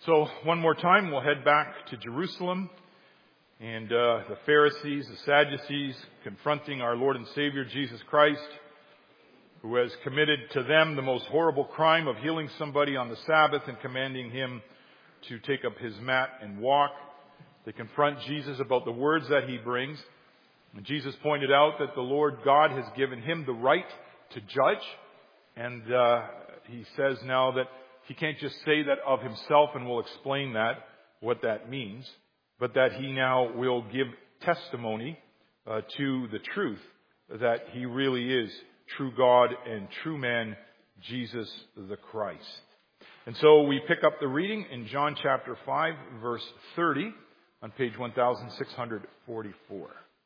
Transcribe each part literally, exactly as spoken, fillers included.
So one more time, we'll head back to Jerusalem and uh, the Pharisees, the Sadducees, confronting our Lord and Savior Jesus Christ, who has committed to them the most horrible crime of healing somebody on the Sabbath and commanding him to take up his mat and walk. They confront Jesus about the words that he brings. And Jesus pointed out that the Lord God has given him the right to judge. And uh, he says now that he can't just say that of himself, and we'll explain that, what that means, but that he now will give testimony uh, to the truth that he really is true God and true man, Jesus the Christ. And so we pick up the reading in John chapter five, verse thirty, on page one thousand six hundred forty-four.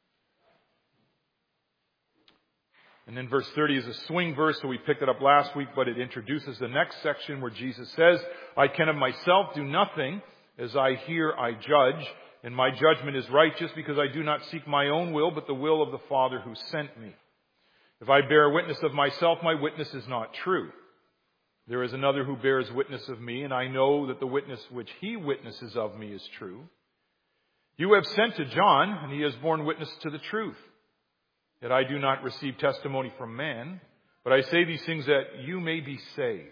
And then verse thirty is a swing verse, so we picked it up last week, but it introduces the next section where Jesus says, I can of myself do nothing. As I hear, I judge, and my judgment is righteous, because I do not seek my own will, but the will of the Father who sent me. If I bear witness of myself, my witness is not true. There is another who bears witness of me, and I know that the witness which he witnesses of me is true. You have sent to John, and he has borne witness to the truth. That I do not receive testimony from man, but I say these things that you may be saved.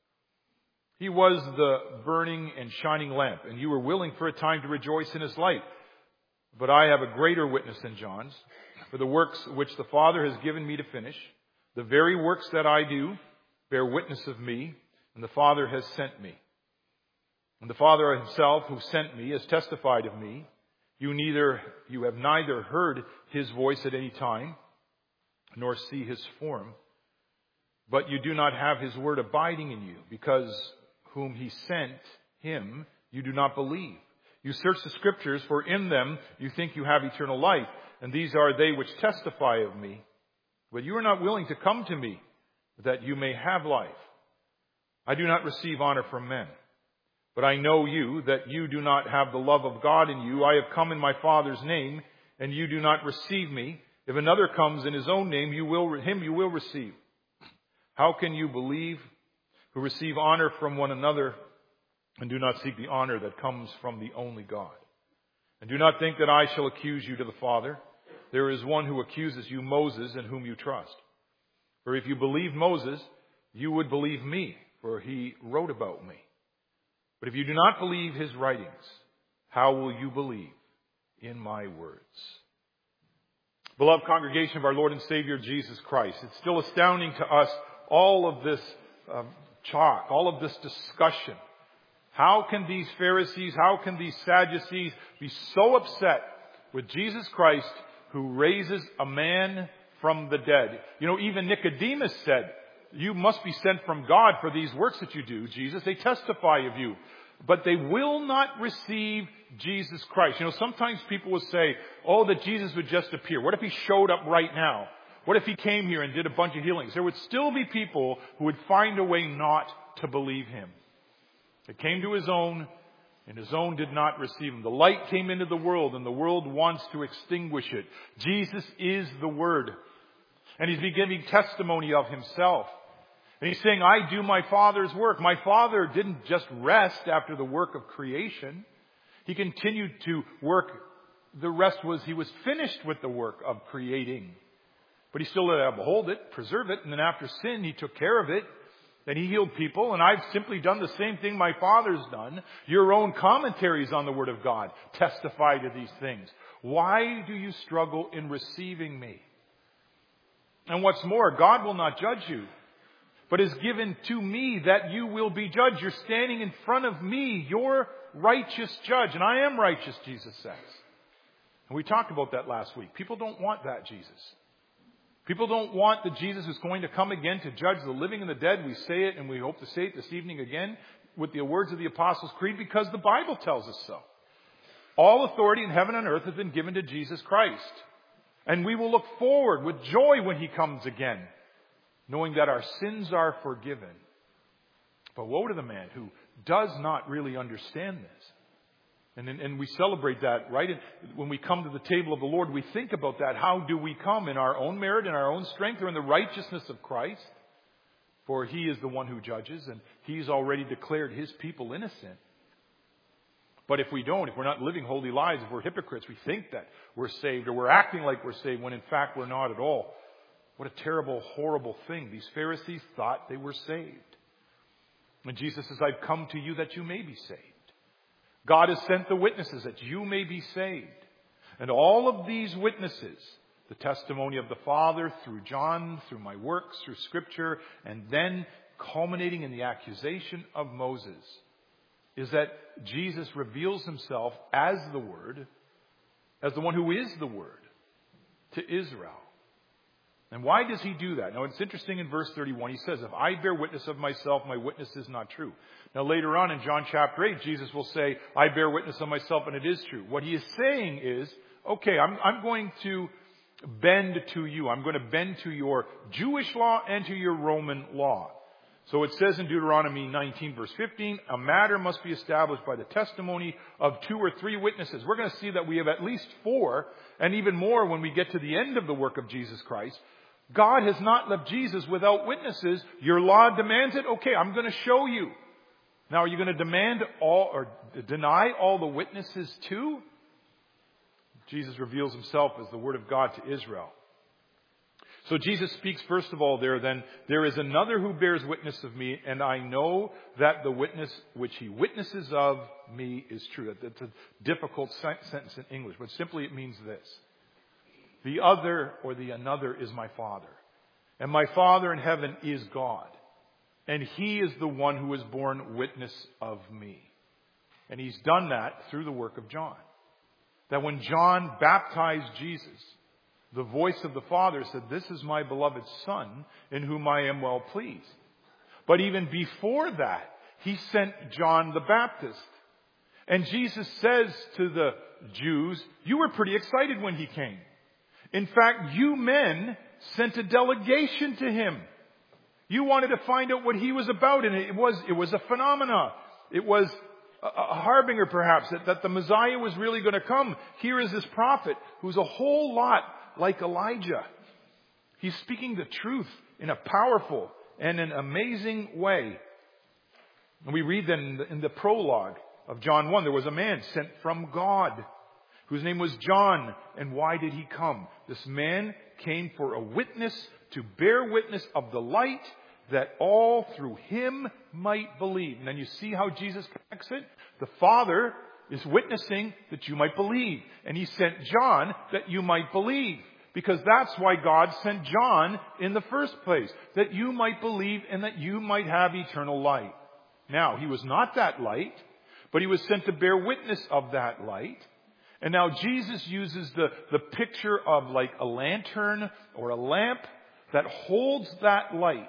He was the burning and shining lamp, and you were willing for a time to rejoice in his light. But I have a greater witness than John's, for the works which the Father has given me to finish, the very works that I do, bear witness of me, and the Father has sent me. And the Father himself who sent me has testified of me. You neither, you have neither heard his voice at any time, nor see his form, but you do not have his word abiding in you, because whom he sent, him you do not believe. You search the Scriptures, for in them you think you have eternal life, and these are they which testify of me. But you are not willing to come to me, that you may have life. I do not receive honor from men. But I know you, that you do not have the love of God in you. I have come in my Father's name, and you do not receive me. If another comes in his own name, you will, him you will receive. How can you believe who receive honor from one another and do not seek the honor that comes from the only God? And do not think that I shall accuse you to the Father. There is one who accuses you, Moses, in whom you trust. For if you believed Moses, you would believe me, for he wrote about me. But if you do not believe his writings, how will you believe in my words? Beloved congregation of our Lord and Savior Jesus Christ, it's still astounding to us, all of this um, talk, all of this discussion. How can these Pharisees, how can these Sadducees be so upset with Jesus Christ, who raises a man from the dead? You know, even Nicodemus said, you must be sent from God for these works that you do, Jesus. They testify of you. But they will not receive Jesus Christ. You know, sometimes people will say, oh, that Jesus would just appear. What if he showed up right now? What if he came here and did a bunch of healings? There would still be people who would find a way not to believe him. It came to his own, and his own did not receive him. The light came into the world, and the world wants to extinguish it. Jesus is the Word. And he's been giving testimony of himself. And he's saying, I do my Father's work. My Father didn't just rest after the work of creation. He continued to work. The rest was, he was finished with the work of creating. But he still let it behold it, preserve it, and then after sin, he took care of it. Then he healed people, and I've simply done the same thing my Father's done. Your own commentaries on the Word of God testify to these things. Why do you struggle in receiving me? And what's more, God will not judge you, but is given to me that you will be judged. You're standing in front of me, your righteous judge. And I am righteous, Jesus says. And we talked about that last week. People don't want that Jesus. People don't want the Jesus who's going to come again to judge the living and the dead. We say it, and we hope to say it this evening again with the words of the Apostles' Creed, because the Bible tells us so. All authority in heaven and earth has been given to Jesus Christ. And we will look forward with joy when he comes again, knowing that our sins are forgiven. But woe to the man who does not really understand this. And, and we celebrate that, right? And when we come to the table of the Lord, we think about that. How do we come? In our own merit, in our own strength, or in the righteousness of Christ? For he is the one who judges, and he's already declared his people innocent. But if we don't, if we're not living holy lives, if we're hypocrites, we think that we're saved, or we're acting like we're saved when in fact we're not at all. What a terrible, horrible thing. These Pharisees thought they were saved. And Jesus says, I've come to you that you may be saved. God has sent the witnesses that you may be saved. And all of these witnesses, the testimony of the Father through John, through my works, through Scripture, and then culminating in the accusation of Moses, is that Jesus reveals himself as the Word, as the one who is the Word, to Israel. And why does he do that? Now it's interesting in verse thirty-one, he says, if I bear witness of myself, my witness is not true. Now later on in John chapter eight, Jesus will say, I bear witness of myself and it is true. What he is saying is, okay, I'm, I'm going to bend to you. I'm going to bend to your Jewish law and to your Roman law. So it says in Deuteronomy nineteen verse fifteen, a matter must be established by the testimony of two or three witnesses. We're going to see that we have at least four, and even more when we get to the end of the work of Jesus Christ. God has not left Jesus without witnesses. Your law demands it. Okay, I'm going to show you. Now, are you going to demand all or deny all the witnesses too? Jesus reveals himself as the Word of God to Israel. So Jesus speaks first of all there then, there is another who bears witness of me, and I know that the witness which he witnesses of me is true. That's a difficult sentence in English, but simply it means this. The other or the another is my Father. And my Father in heaven is God. And he is the one who has borne witness of me. And he's done that through the work of John. That when John baptized Jesus, the voice of the Father said, this is my beloved Son in whom I am well pleased. But even before that, he sent John the Baptist. And Jesus says to the Jews, you were pretty excited when he came. In fact, you men sent a delegation to him. You wanted to find out what he was about, and it was, it was a phenomena. It was a, a harbinger, perhaps, that, that the Messiah was really going to come. Here is this prophet who's a whole lot like Elijah. He's speaking the truth in a powerful and an amazing way. And we read then in the, in the prologue of John one, there was a man sent from God whose name was John. And why did he come? This man came for a witness, to bear witness of the light, that all through him might believe. And then you see how Jesus connects it. The Father is witnessing that you might believe. And he sent John that you might believe. Because that's why God sent John in the first place. That you might believe and that you might have eternal light. Now, he was not that light, but he was sent to bear witness of that light. And now Jesus uses the, the picture of like a lantern or a lamp that holds that light.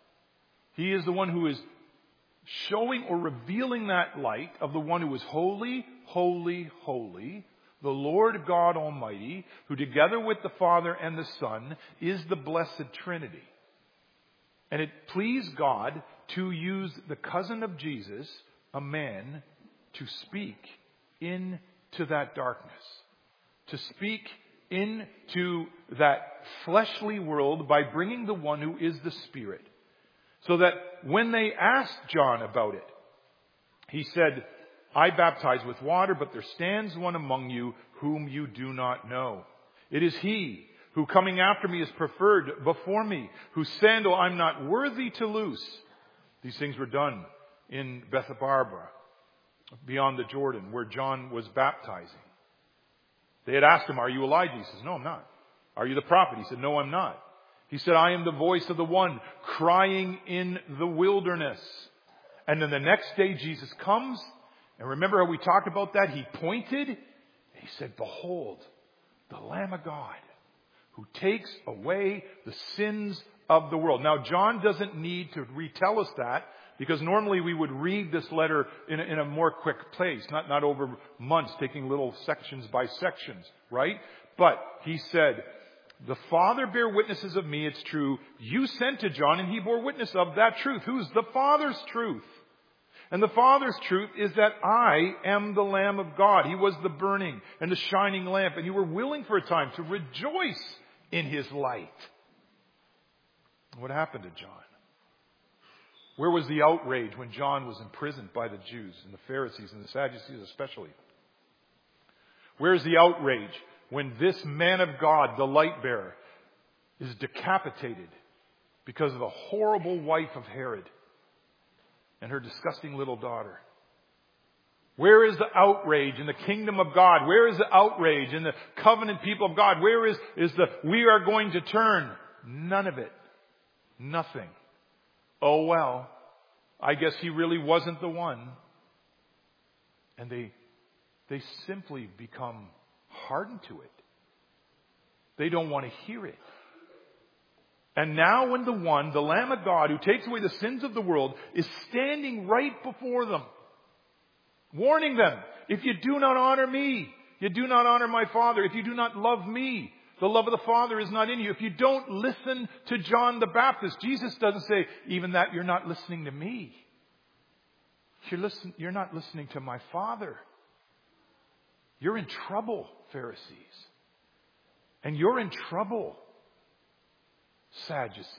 He is the one who is showing or revealing that light of the one who is holy, holy, holy, the Lord God Almighty, who together with the Father and the Son is the blessed Trinity. And it pleased God to use the cousin of Jesus, a man, to speak in to that darkness, to speak into that fleshly world by bringing the one who is the Spirit. So that when they asked John about it, he said, I baptize with water, but there stands one among you whom you do not know. It is he who coming after me is preferred before me, whose sandal I'm not worthy to loose. These things were done in Bethabara, beyond the Jordan, where John was baptizing. They had asked him, are you Elijah? He says, no, I'm not. Are you the prophet? He said, no, I'm not. He said, I am the voice of the one crying in the wilderness. And then the next day Jesus comes. And remember how we talked about that? He pointed. And he said, behold, the Lamb of God who takes away the sins of the world. Now, John doesn't need to retell us that, because normally we would read this letter in a, in a more quick pace, not, not over months, taking little sections by sections, right? But he said, the Father bear witnesses of me, it's true. You sent to John and he bore witness of that truth. Who's the Father's truth? And the Father's truth is that I am the Lamb of God. He was the burning and the shining lamp, and you were willing for a time to rejoice in his light. What happened to John? Where was the outrage when John was imprisoned by the Jews and the Pharisees and the Sadducees especially? Where's the outrage when this man of God, the light bearer, is decapitated because of the horrible wife of Herod and her disgusting little daughter? Where is the outrage in the kingdom of God? Where is the outrage in the covenant people of God? Where is, is the we are going to turn? None of it. Nothing. Oh well, I guess he really wasn't the one. And they they simply become hardened to it. They don't want to hear it. And now when the one, the Lamb of God, who takes away the sins of the world, is standing right before them, warning them, if you do not honor me, you do not honor my Father. If you do not love me, the love of the Father is not in you. If you don't listen to John the Baptist, Jesus doesn't say, even that you're not listening to me. You're, listen, you're not listening to my Father. You're in trouble, Pharisees. And you're in trouble, Sadducees.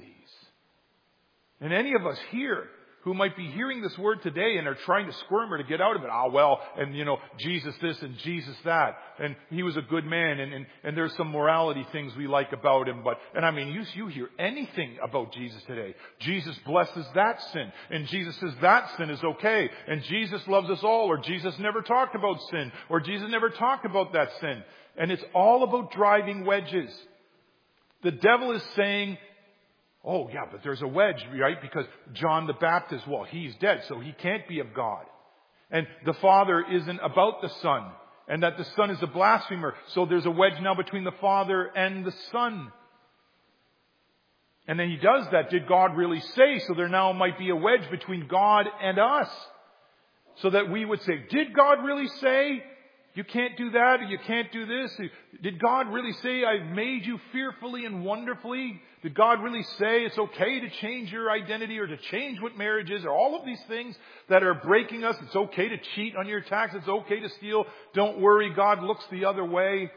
And any of us here who might be hearing this word today and are trying to squirm or to get out of it. Ah, well, and you know, Jesus this and Jesus that. And he was a good man and, and, and there's some morality things we like about him. But, and I mean, you, you hear anything about Jesus today. Jesus blesses that sin. And Jesus says that sin is okay. And Jesus loves us all. Or Jesus never talked about sin. Or Jesus never talked about that sin. And it's all about driving wedges. The devil is saying, oh, yeah, but there's a wedge, right? Because John the Baptist, well, he's dead, so he can't be of God. And the Father isn't about the Son. And that the Son is a blasphemer. So there's a wedge now between the Father and the Son. And then he does that. Did God really say? So there now might be a wedge between God and us. So that we would say, did God really say? You can't do that, or you can't do this. Did God really say, I've made you fearfully and wonderfully? Did God really say it's okay to change your identity or to change what marriage is? Or all of these things that are breaking us. It's okay to cheat on your tax. It's okay to steal. Don't worry, God looks the other way.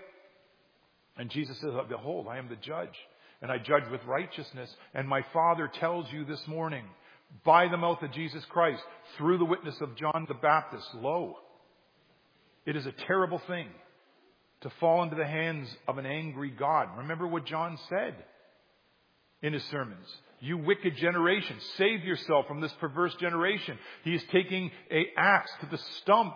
And Jesus says, behold, I am the judge. And I judge with righteousness. And my Father tells you this morning, by the mouth of Jesus Christ, through the witness of John the Baptist, lo, it is a terrible thing to fall into the hands of an angry God. Remember what John said in his sermons. You wicked generation, save yourself from this perverse generation. He is taking an axe to the stump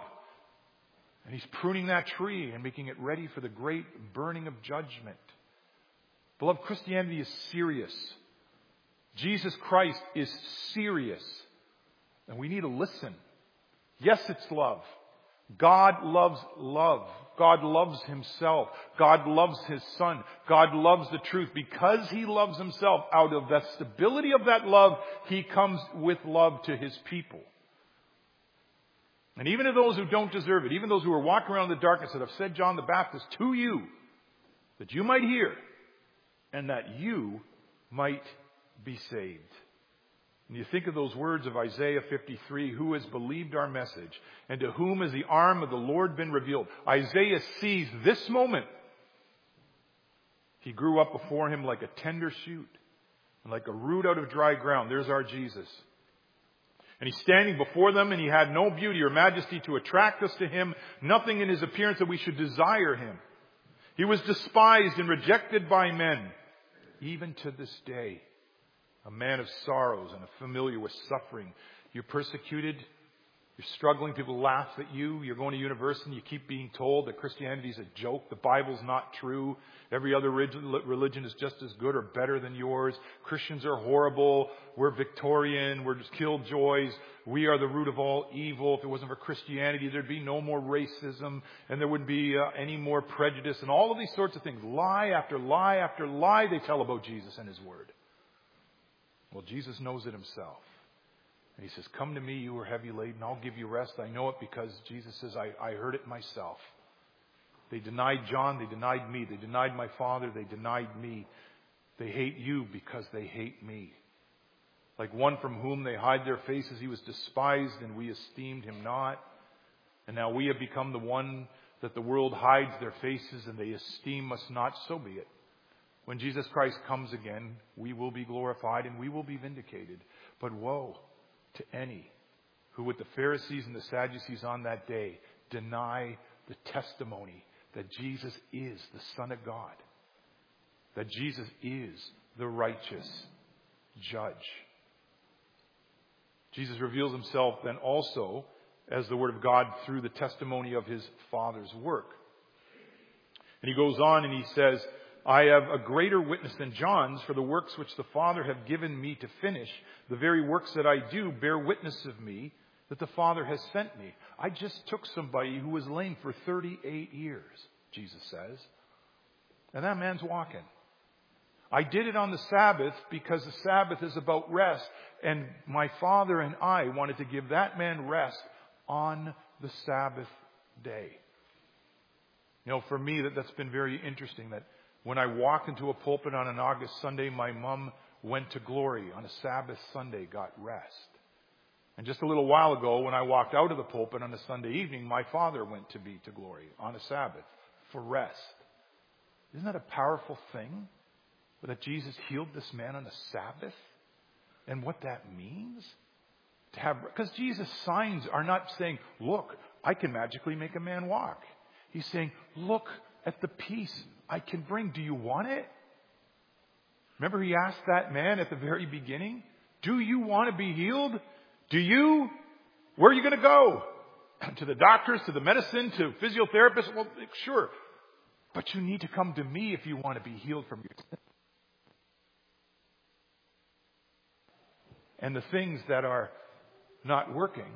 and he's pruning that tree and making it ready for the great burning of judgment. Beloved, Christianity is serious. Jesus Christ is serious. And we need to listen. Yes, it's love. God loves love. God loves himself. God loves his Son. God loves the truth. Because he loves himself, out of the stability of that love, he comes with love to his people. And even to those who don't deserve it, even those who are walking around in the darkness that have said John the Baptist to you, that you might hear and that you might be saved. And you think of those words of Isaiah fifty-three, who has believed our message, and to whom has the arm of the Lord been revealed? Isaiah sees this moment. He grew up before him like a tender shoot, and like a root out of dry ground. There's our Jesus. And he's standing before them, and he had no beauty or majesty to attract us to him, nothing in his appearance that we should desire him. He was despised and rejected by men, even to this day. A man of sorrows and familiar with suffering. You're persecuted. You're struggling. People laugh at you. You're going to university and you keep being told that Christianity is a joke. The Bible's not true. Every other religion is just as good or better than yours. Christians are horrible. We're Victorian. We're just killjoys. We are the root of all evil. If it wasn't for Christianity, there'd be no more racism and there wouldn't be uh, any more prejudice and all of these sorts of things. Lie after lie after lie they tell about Jesus and his word. Well, Jesus knows it himself. And he says, come to me, you who are heavy laden, I'll give you rest. I know it because Jesus says, I, I heard it myself. They denied John, they denied me. They denied my Father, they denied me. They hate you because they hate me. Like one from whom they hide their faces, he was despised and we esteemed him not. And now we have become the one that the world hides their faces and they esteem us not. So be it. When Jesus Christ comes again, we will be glorified and we will be vindicated. But woe to any who with the Pharisees and the Sadducees on that day deny the testimony that Jesus is the Son of God, that Jesus is the righteous judge. Jesus reveals himself then also as the Word of God through the testimony of his Father's work. And he goes on and he says, I have a greater witness than John's, for the works which the Father have given me to finish, the very works that I do bear witness of me, that the Father has sent me. I just took somebody who was lame for thirty-eight years, Jesus says, and that man's walking. I did it on the Sabbath because the Sabbath is about rest, and my Father and I wanted to give that man rest on the Sabbath day. You know, for me, that, that's been very interesting, that when I walked into a pulpit on an August Sunday, my mom went to glory. On a Sabbath Sunday, got rest. And just a little while ago, when I walked out of the pulpit on a Sunday evening, my father went to be to glory on a Sabbath for rest. Isn't that a powerful thing? That Jesus healed this man on a Sabbath? And what that means? To have, because Jesus' signs are not saying, look, I can magically make a man walk. He's saying, look at the peace I can bring. Do you want it? Remember he asked that man at the very beginning, do you want to be healed? Do you? Where are you going to go? To the doctors, to the medicine, to physiotherapists? Well, sure. But you need to come to me if you want to be healed from your sin. And the things that are not working,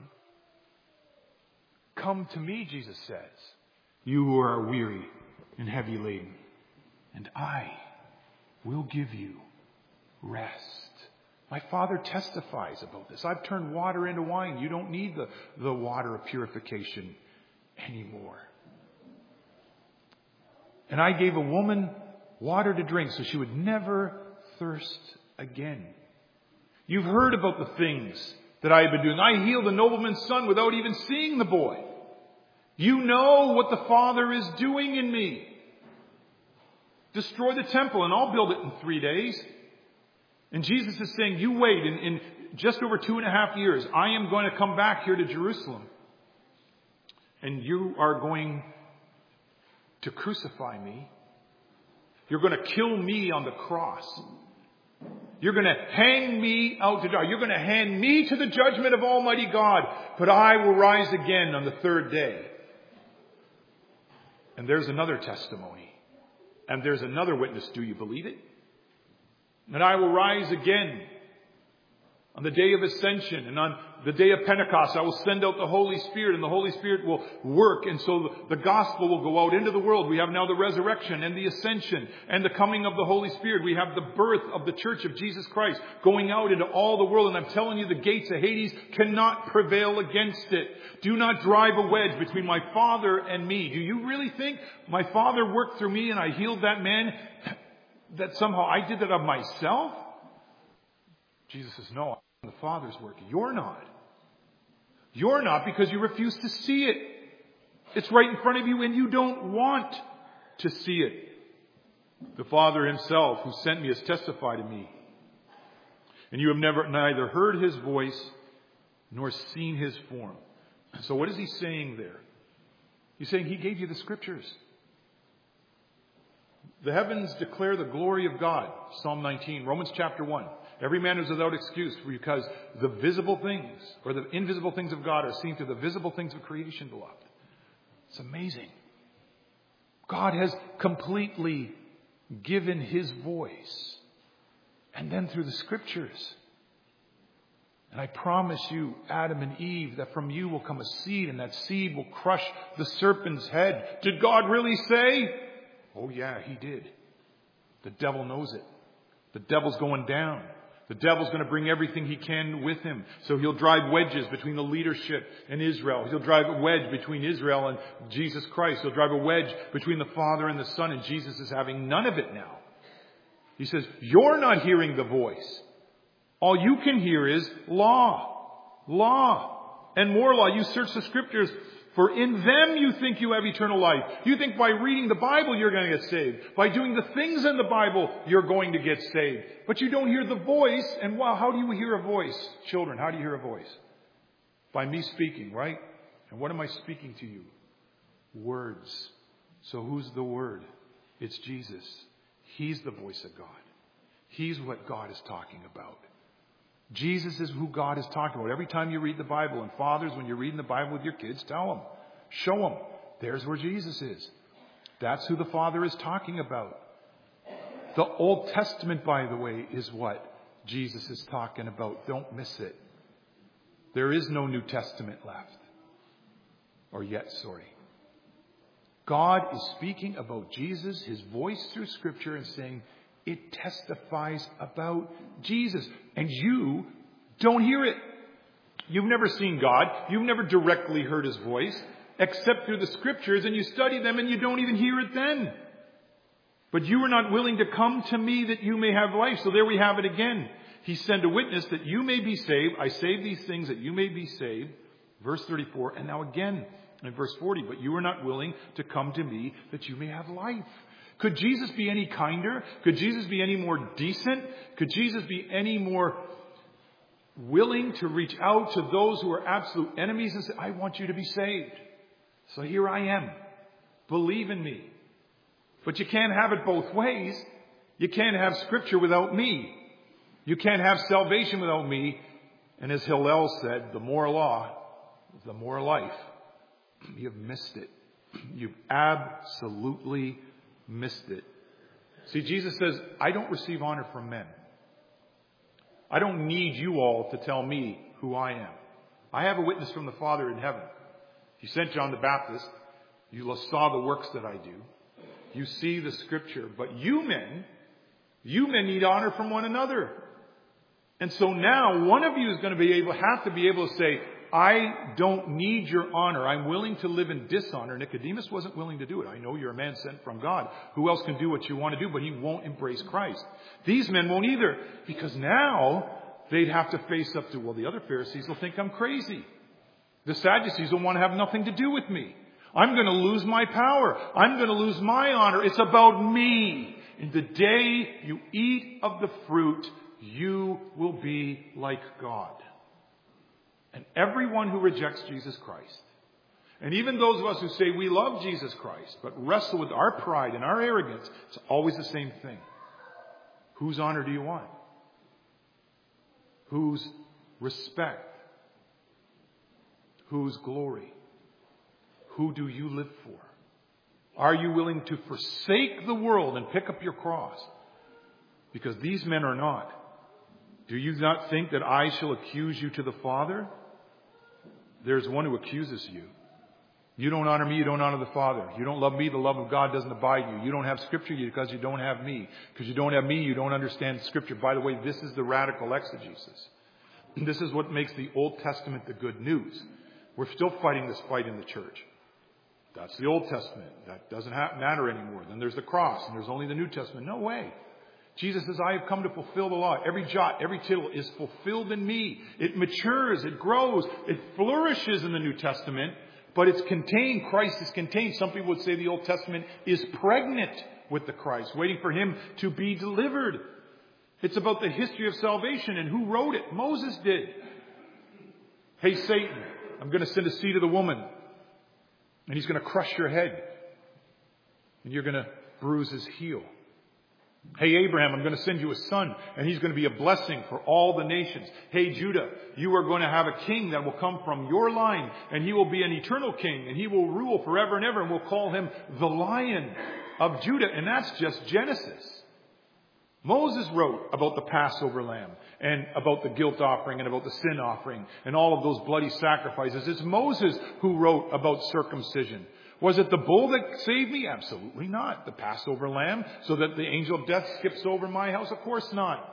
come to me, Jesus says, you who are weary and heavy laden, and I will give you rest. My Father testifies about this. I've turned water into wine. You don't need the, the water of purification anymore. And I gave a woman water to drink so she would never thirst again. You've heard about the things that I have been doing. I healed the nobleman's son without even seeing the boy. You know what the Father is doing in me. Destroy the temple and I'll build it in three days. And Jesus is saying, you wait. In, in just over two and a half years, I am going to come back here to Jerusalem. And you are going to crucify me. You're going to kill me on the cross. You're going to hang me out to die. You're going to hand me to the judgment of Almighty God. But I will rise again on the third day. And there's another testimony. And there's another witness. Do you believe it? And I will rise again on the day of ascension, and on the day of Pentecost I will send out the Holy Spirit, and the Holy Spirit will work, and so the gospel will go out into the world. We have now the resurrection and the ascension and the coming of the Holy Spirit. We have the birth of the church of Jesus Christ going out into all the world, and I'm telling you, the gates of Hades cannot prevail against it. Do not drive a wedge between my Father and me. Do you really think my Father worked through me and I healed that man, that somehow I did that of myself? Jesus says, no, the Father's working. You're not. You're not because you refuse to see it. It's right in front of you and you don't want to see it. The Father himself who sent me has testified to me. And you have never neither heard his voice nor seen his form. So what is he saying there? He's saying he gave you the scriptures. The heavens declare the glory of God. Psalm nineteen, Romans chapter one. Every man is without excuse because the visible things or the invisible things of God are seen through the visible things of creation, beloved. It's amazing. God has completely given his voice. And then through the scriptures. And I promise you, Adam and Eve, that from you will come a seed, and that seed will crush the serpent's head. Did God really say? Oh yeah, he did. The devil knows it. The devil's going down. The devil's going to bring everything he can with him. So he'll drive wedges between the leadership and Israel. He'll drive a wedge between Israel and Jesus Christ. He'll drive a wedge between the Father and the Son. And Jesus is having none of it now. He says, you're not hearing the voice. All you can hear is law. Law. and more law. You search the Scriptures, for in them you think you have eternal life. You think by reading the Bible you're going to get saved. By doing the things in the Bible you're going to get saved. But you don't hear the voice. And wow, how do you hear a voice? Children, how do you hear a voice? By me speaking, right? And what am I speaking to you? Words. So who's the Word? It's Jesus. He's the voice of God. He's what God is talking about. Jesus is who God is talking about. Every time you read the Bible, and fathers, when you're reading the Bible with your kids, tell them, show them, there's where Jesus is. That's who the Father is talking about. The Old Testament, by the way, is what Jesus is talking about. Don't miss it. There is no New Testament left. Or yet, sorry. God is speaking about Jesus, His voice through Scripture, and saying, it testifies about Jesus. And you don't hear it. You've never seen God. You've never directly heard His voice, except through the Scriptures, and you study them and you don't even hear it then. But you are not willing to come to me that you may have life. So there we have it again. He sent a witness that you may be saved. I save these things that you may be saved. Verse thirty-four. And now again in verse forty. But you are not willing to come to me that you may have life. Could Jesus be any kinder? Could Jesus be any more decent? Could Jesus be any more willing to reach out to those who are absolute enemies and say, I want you to be saved. So here I am. Believe in me. But you can't have it both ways. You can't have Scripture without me. You can't have salvation without me. And as Hillel said, the more law, the more life. You've missed it. You've absolutely missed it. See, Jesus says, I don't receive honor from men. I don't need you all to tell me who I am. I have a witness from the Father in heaven. He sent John the Baptist. You saw the works that I do. You see the Scripture. But you men, you men need honor from one another. And so now one of you is going to be able, have to be able to say, I don't need your honor. I'm willing to live in dishonor. Nicodemus wasn't willing to do it. I know you're a man sent from God. Who else can do what you want to do? But he won't embrace Christ. These men won't either. Because now they'd have to face up to, well, the other Pharisees will think I'm crazy. The Sadducees will want to have nothing to do with me. I'm going to lose my power. I'm going to lose my honor. It's about me. In the day you eat of the fruit, you will be like God. And everyone who rejects Jesus Christ, and even those of us who say we love Jesus Christ, but wrestle with our pride and our arrogance, it's always the same thing. Whose honor do you want? Whose respect? Whose glory? Who do you live for? Are you willing to forsake the world and pick up your cross? Because these men are not. Do you not think that I shall accuse you to the Father? There's one who accuses you. You don't honor me, you don't honor the Father. You don't love me, the love of God doesn't abide you. You don't have Scripture because you don't have me. Because you don't have me, you don't understand Scripture. By the way, this is the radical exegesis. This is what makes the Old Testament the good news. We're still fighting this fight in the church. That's the Old Testament. That doesn't matter anymore. Then there's the cross, and there's only the New Testament. No way. Jesus says, I have come to fulfill the law. Every jot, every tittle is fulfilled in me. It matures, it grows, it flourishes in the New Testament, but it's contained. Christ is contained. Some people would say the Old Testament is pregnant with the Christ, waiting for Him to be delivered. It's about the history of salvation, and who wrote it? Moses did. Hey, Satan, I'm going to send a seed of the woman, and he's going to crush your head, and you're going to bruise his heel. Hey, Abraham, I'm going to send you a son, and he's going to be a blessing for all the nations. Hey, Judah, you are going to have a king that will come from your line, and he will be an eternal king, and he will rule forever and ever, and we'll call him the Lion of Judah. And that's just Genesis. Moses wrote about the Passover lamb, and about the guilt offering, and about the sin offering, and all of those bloody sacrifices. It's Moses who wrote about circumcision. Was it the bull that saved me? Absolutely not. The Passover lamb, so that the angel of death skips over my house? Of course not.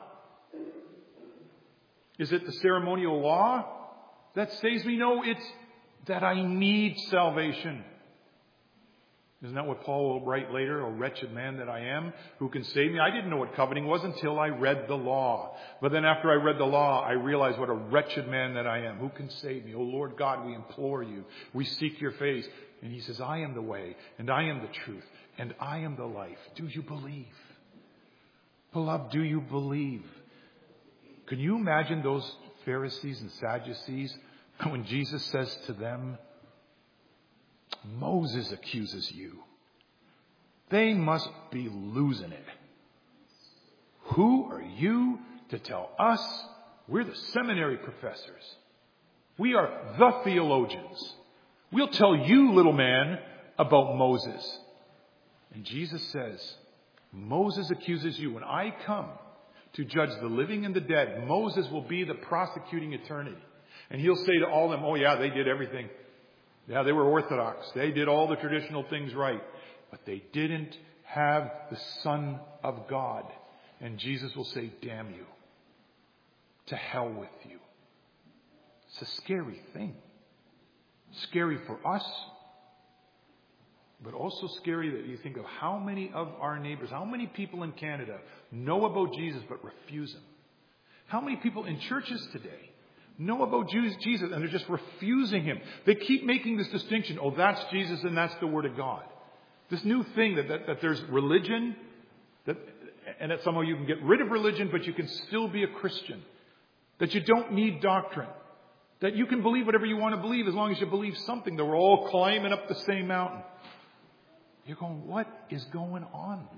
Is it the ceremonial law that saves me? No, it's that I need salvation. Isn't that what Paul will write later? "O wretched man that I am, who can save me?" I didn't know what coveting was until I read the law. But then after I read the law, I realized what a wretched man that I am. Who can save me? "O Lord God, we implore you. We seek your face." And he says, "I am the way, and I am the truth, and I am the life." Do you believe? Beloved, do you believe? Can you imagine those Pharisees and Sadducees when Jesus says to them, "Moses accuses you"? They must be losing it. Who are you to tell us? We're the seminary professors. We are the theologians. We'll tell you, little man, about Moses. And Jesus says, Moses accuses you. When I come to judge the living and the dead, Moses will be the prosecuting attorney. And he'll say to all of them, "Oh yeah, they did everything. Yeah, they were orthodox. They did all the traditional things right. But they didn't have the Son of God." And Jesus will say, "Damn you. To hell with you." It's a scary thing. Scary for us, but also scary that you think of how many of our neighbors, how many people in Canada know about Jesus but refuse him. How many people in churches today know about Jesus and they're just refusing him. They keep making this distinction. Oh, that's Jesus and that's the Word of God. This new thing that, that, that there's religion, that, and that somehow you can get rid of religion, but you can still be a Christian. That you don't need doctrine. That you can believe whatever you want to believe as long as you believe something. That we're all climbing up the same mountain. You're going, what is going on?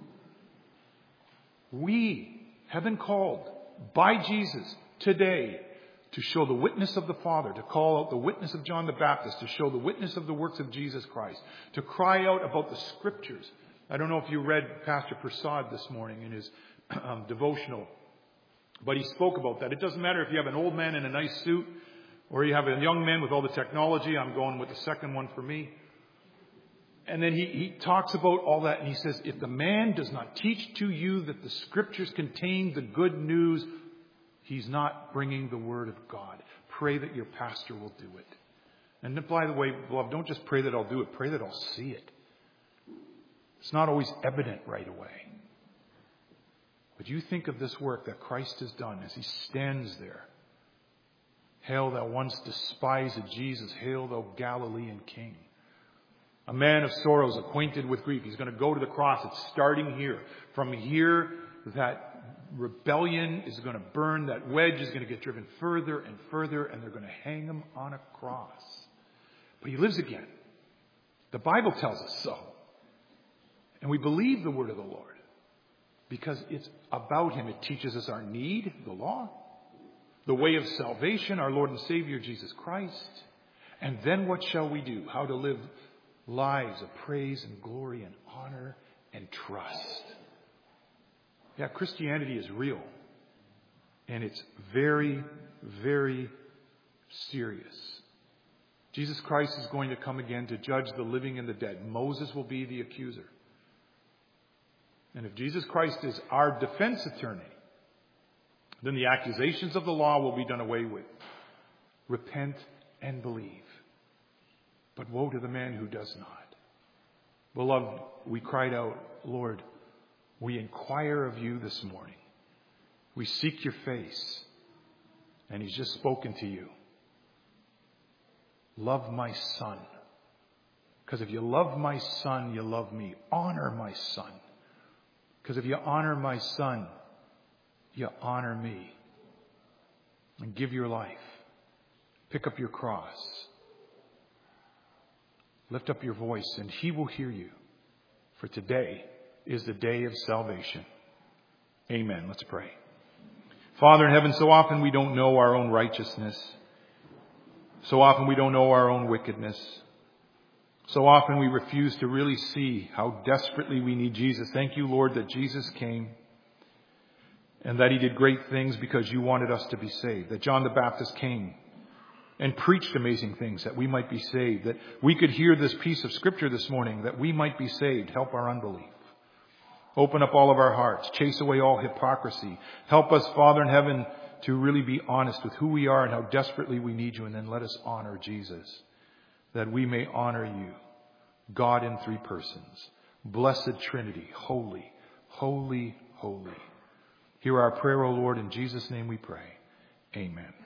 We have been called by Jesus today to show the witness of the Father, to call out the witness of John the Baptist, to show the witness of the works of Jesus Christ, to cry out about the Scriptures. I don't know if you read Pastor Prasad this morning in his um, devotional, but he spoke about that. It doesn't matter if you have an old man in a nice suit or you have a young man with all the technology. I'm going with the second one for me. And then he, he talks about all that, and he says, if the man does not teach to you that the Scriptures contain the good news, he's not bringing the Word of God. Pray that your pastor will do it. And by the way, beloved, don't just pray that I'll do it. Pray that I'll see it. It's not always evident right away. But you think of this work that Christ has done as he stands there. Hail thou once despised Jesus. Hail thou Galilean King. A man of sorrows, acquainted with grief. He's going to go to the cross. It's starting here. From here, that rebellion is going to burn. That wedge is going to get driven further and further, and they're going to hang him on a cross. But he lives again. The Bible tells us so. And we believe the word of the Lord because it's about him. It teaches us our need, the law, the way of salvation, our Lord and Savior, Jesus Christ. And then what shall we do? How to live lives of praise and glory and honor and trust. Yeah, Christianity is real. And it's very, very serious. Jesus Christ is going to come again to judge the living and the dead. Moses will be the accuser. And if Jesus Christ is our defense attorney, then the accusations of the law will be done away with. Repent and believe. But woe to the man who does not. Beloved, we cried out, Lord, we inquire of you this morning. We seek your face. And he's just spoken to you. Love my son. Because if you love my son, you love me. Honor my son. Because if you honor my son, you honor me. And give your life. Pick up your cross. Lift up your voice and he will hear you. For today is the day of salvation. Amen. Let's pray. Father in heaven, so often we don't know our own righteousness. So often we don't know our own wickedness. So often we refuse to really see how desperately we need Jesus. Thank you, Lord, that Jesus came and that he did great things because you wanted us to be saved. That John the Baptist came and preached amazing things that we might be saved. That we could hear this piece of Scripture this morning that we might be saved. Help our unbelief. Open up all of our hearts. Chase away all hypocrisy. Help us, Father in heaven, to really be honest with who we are and how desperately we need you. And then let us honor Jesus, that we may honor you. God in three persons. Blessed Trinity, holy, holy, holy. Hear our prayer, O Lord. In Jesus' name we pray. Amen.